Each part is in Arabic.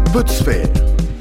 بوتسفير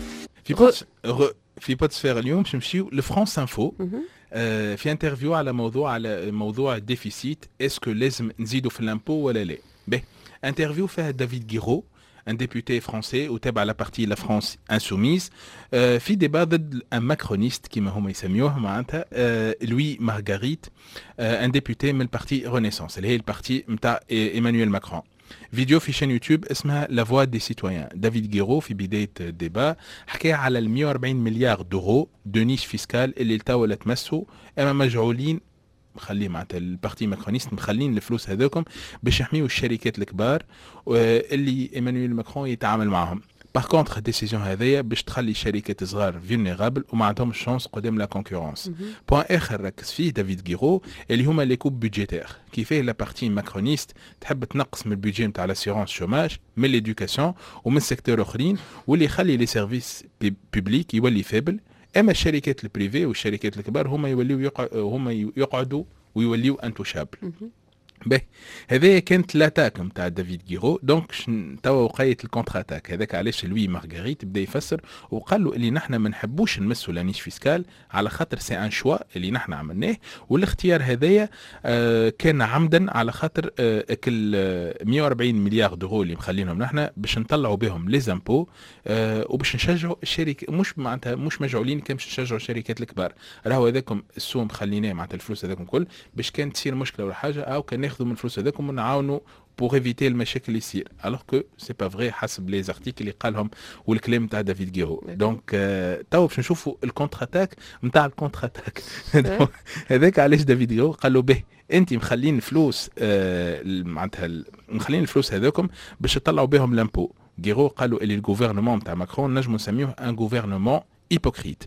في بوتسفير اليوم باش نمشيو لفرانس انفو. في انترفيو على موضوع الديفيسيت، اسكو لازم نزيدوا في الامبو ولا لا. به انترفيو فيها دافيد غيرو، un député français وتابع la partie la France insoumise في débat ضد un macroniste كما هما يسميوه معناتها لوي مارغريت un député من البارتي رينيسانس اللي هي البارتي نتاع ايمانويل ماكرون. فيديو في شين يوتيوب اسمها لا فوا دي سيتويان. دافيد غيرو في بدايه الديبا حكى على 140 مليار دورو دو نيش فيسكال اللي التوا تمسوا اما مجعولين مخليه معناتها البارتي ماكرونيست مخلين الفلوس هذوكم باش يحميوا الشركات الكبار اللي ايمانويل ماكرون يتعامل معهم. باغ كونتر ديسيزيون هذيا باش تخلي الشركات الصغار فيلنيرابل وما عندهمش شانس قدام لا كونكورونس. بوان اخر ركز فيه دافيد غيرو اللي هما لي كوب بودجيتير، كيفاه لا بارتي ماكرونيست تحب تنقص من البودجي نتاع لاسيورونس شوماج من ليدوكاسيون ومن السيكتور اخرين، واللي يخلي لي سيرفيس بوبليك يولي فيبل. اما الشركات البريفي والشركات الكبار هما يقعدوا ويوليو انتوشابل. باهي هذه كانت لاتاك نتاع دافيد غيرو. دونك توا وقيت الكونتر اتاك هذاك علاش لوي مارغريت بدا يفسر وقال له اللي نحنا ما نحبوش نمسوا لانيش فيسكال على خاطر سي ان شوا اللي نحنا عملناه، والاختيار هذايا كان عمدا على خاطر كل 140 مليار دورو اللي مخلينهم نحنا باش نطلعوا بهم لي زامبو وباش نشجعوا الشركه، مش معناتها مش مجعولين كان باش نشجعوا الشركات الكبار. راهو هذاكم السوم خليناه معناتها الفلوس هذاكم كل باش كان تصير مشكله ولا حاجه او كان ناخذوا من الفلوس هذاكم ونعاونوا pour éviter المشاكل اللي يصير. alors que c'est pas vrai حسب لي زارتيكل اللي قالهم والكلام تاع دافيد غيرو. دونك تو باش نشوفوا الكونتر اتاك نتاع الكونتر اتاك هذاك علاش دافيد غيرو قال له به انت مخلين الفلوس معناتها مخلين الفلوس هذاكم باش تطلعوا بهم لامبو. غيرو قالوا اللي الجوفرنمون تاع ماكرون نجموا نسميوه ان جوفرنمون هيبوكريت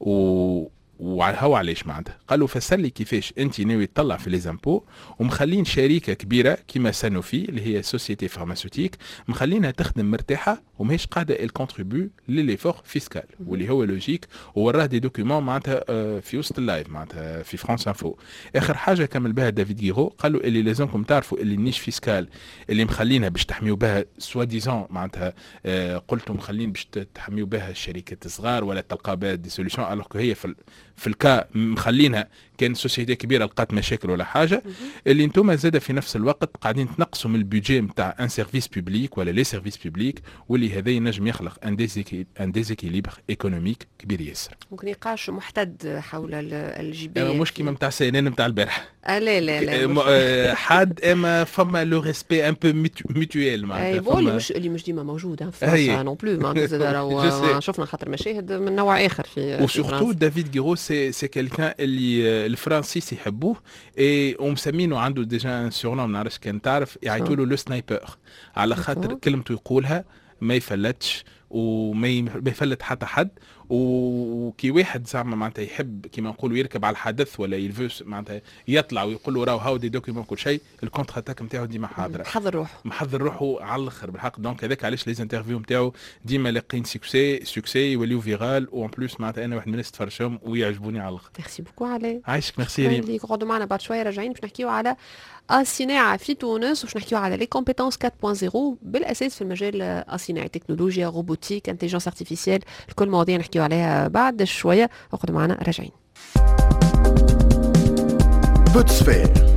وهو علاش معناتها قالوا فسر لي كيفاش انت ناوي تطلع في لي زامبو ومخلين شركه كبيره كيما سانوفي اللي هي سوسيتي فارماسيوتيك مخلينها تخدم مرتاحه وماهيش قاعده الكونتريبيو لليفور فيسكال واللي هو لوجيك. ووراه دي دوكيومون معناتها في وسط اللايف معناتها في فرانس انفو. اخر حاجه كمل بها دافيد غيرو قالوا اللي لازمكم تعرفوا اللي النيش فيسكال اللي مخلينها باش تحميوا بها سوا ديزون معناتها قلتوا مخلين باش تحميوا بها الشركات الصغار ولا تلقى بها دي سوليوشن الوغ هي في الكا مخلينها كان سوسيتي كبيره لقات مشاكل ولا حاجه اللي انتم زاد في نفس الوقت قاعدين تنقصوا من البيدجي نتاع ان سيرفيس بوبليك ولا لي سيرفيس بوبليك واللي هذا ينجم يخلق ان ديزيكيليبر ايكونوميك كبير ياسر. ممكن نقاش محتد حول الجباية مش كيما نتاع سينان نتاع البارح. لا لا لا حاد اما فما لو ريسبي ان بو ميتويل معناتها اللي مش ديما موجود في فرنسا نون بلو معناتها شفنا خاطر مشاهد من نوع اخر في وسورتو دافيد غيرو سي كالكان اللي الفرنسيس يحبوه ومسمينه عنده ديجا ان سورنوم ما نعرفش كان تعرف يعيطوا له لو سنايبر على خاطر كلمته يقولها ما يفلتش وما يفلت حتى حد. وكي واحد زعما معناتها يحب كيما نقولوا يركب على الحدث ولا يلفوس معناتها يطلع ويقول له راهو هاو دي دوكيومون كل شيء الكونتر اتاك نتاعو ديما حاضره محضر روحه على الاخر بالحق. دونك هذاك علاش لي انترفيو نتاعو ديما لاقين سوكسي يوليو فيرال وان بلوس معناتها انا واحد من الناس تفرجهم ويعجبوني على الاخر. ميرسي بوكو علي عايشك. ميرسي ريم. اللي قعدوا معنا بعد شويه راجعين باش نحكيو على الصناعه في تونس وباش نحكيو على لي كومبيتونس 4.0 بالاساس في المجال الصناعي تكنولوجيا روبوتيك انتليجنس ارتيفيسيال الكل مواضيع نحكيو عليها بعد شويه. اقعدوا معنا راجعين. بوتسفير